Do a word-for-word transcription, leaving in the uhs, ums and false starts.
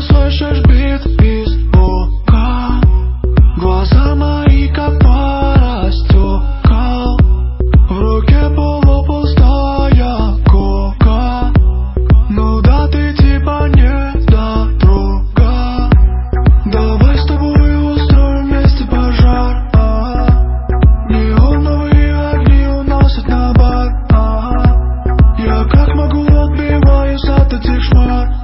слышишь бит из звука. Глаза мои как пара стекол, в руке полупустая кока. Ну да, ты типа недотрога. Давай с тобой устроим вместе пожар. Неоновые огни уносят на бар. Я как могу отбиваюсь от этих шмар.